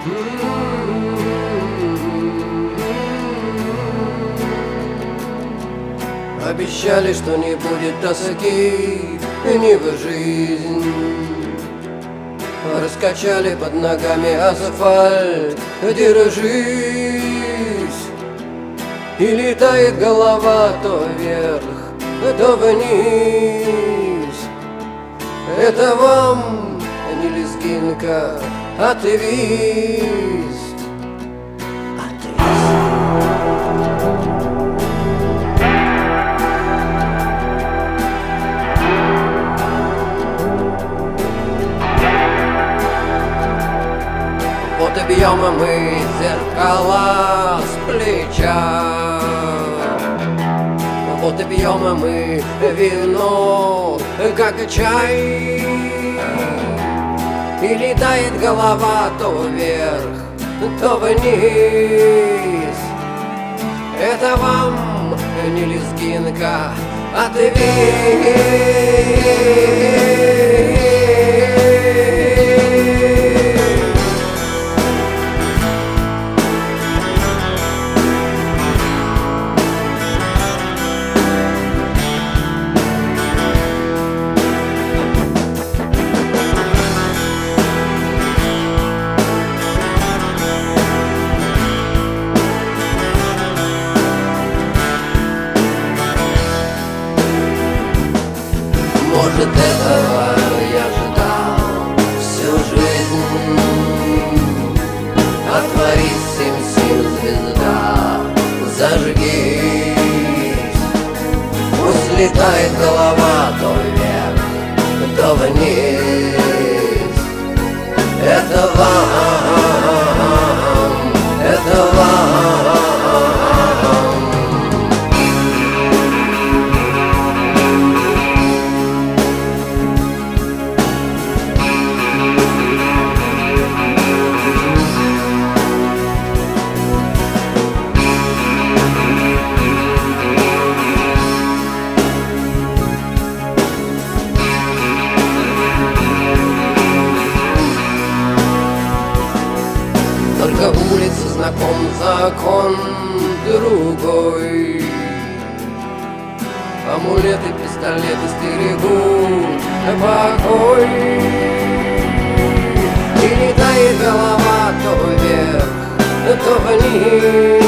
Обещали, что не будет тоски ни в жизнь. Раскачали под ногами асфальт, держись. И летает голова то вверх, то вниз. Это вам не лезгинка, а твист. Вот и бьем мы зеркала с плеча, вот и пьем мы вино, как чай. И летает голова то вверх, то вниз. Это вам не лезгинка, а твист. Может, этого я ждал всю жизнь. Отворись, сим-сим, звезда, зажгись. Пусть летает голова то вверх, то вниз. Это вам, это вам. Только улица знаком, закон другой. Амулеты, пистолеты стерегут покой. И летает голова то вверх, то вниз.